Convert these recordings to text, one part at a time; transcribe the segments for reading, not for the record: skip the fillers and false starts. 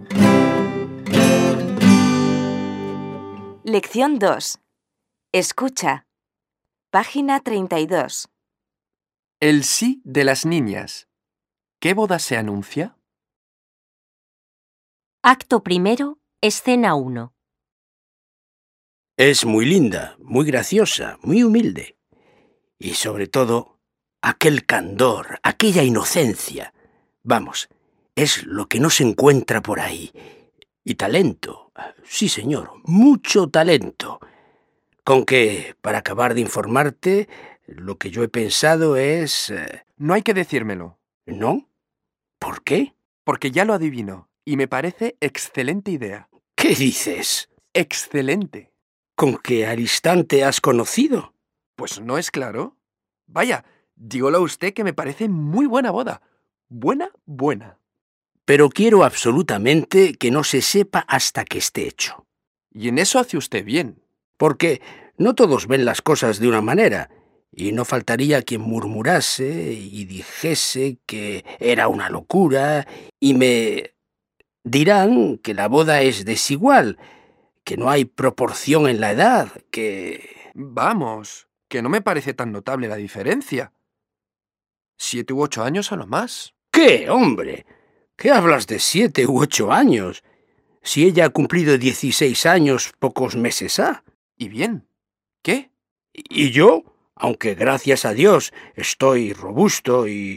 Lección 2. Escucha. Página 32. El sí de las niñas. ¿Qué boda se anuncia? Acto primero, escena 1. Es muy linda, muy graciosa, muy humilde. Y sobre todo, aquel candor, aquella inocencia. Vamos, es lo que no se encuentra por ahí. Y talento, sí señor, mucho talento. Con que, para acabar de informarte, lo que yo he pensado es... No hay que decírmelo, ¿No? ¿Por qué? porque ya lo adivino y me parece excelente idea. ¿Qué dices? ¡Excelente! ¿Con que al instante has conocido? Pues no es claro. Vaya, dígolo a usted que me parece muy buena boda. Buena. Pero quiero absolutamente que no se sepa hasta que esté hecho. Y en eso hace usted bien. Porque no todos ven las cosas de una manera, y no faltaría quien murmurase y dijese que era una locura, y me dirán que la boda es desigual, que no hay proporción en la edad, que... Vamos, que no me parece tan notable la diferencia. 7 u 8 años a lo más. ¿Qué, hombre? ¿Qué hablas de 7 u 8 años? Si ella ha cumplido 16 años pocos meses ha. ¿Y bien? ¿Qué? Y yo, aunque gracias a Dios estoy robusto y...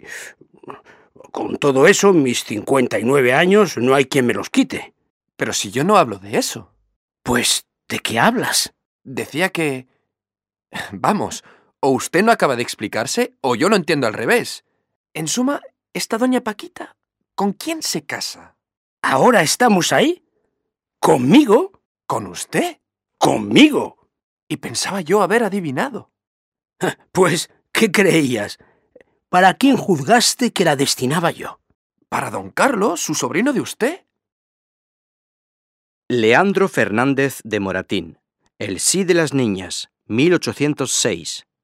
Con todo eso, mis 59 años no hay quien me los quite. Pero si yo no hablo de eso. Pues, ¿de qué hablas? Decía que... Vamos, o usted no acaba de explicarse o yo lo entiendo al revés. En suma, esta doña Paquita, ¿con quién se casa? ¿Ahora estamos ahí? ¿Conmigo? ¿Con usted? ¿Conmigo? Y pensaba yo haber adivinado. Pues, ¿qué creías? ¿Para quién juzgaste que la destinaba yo? ¿Para don Carlos, su sobrino de usted? Leandro Fernández de Moratín. El sí de las niñas, 1806.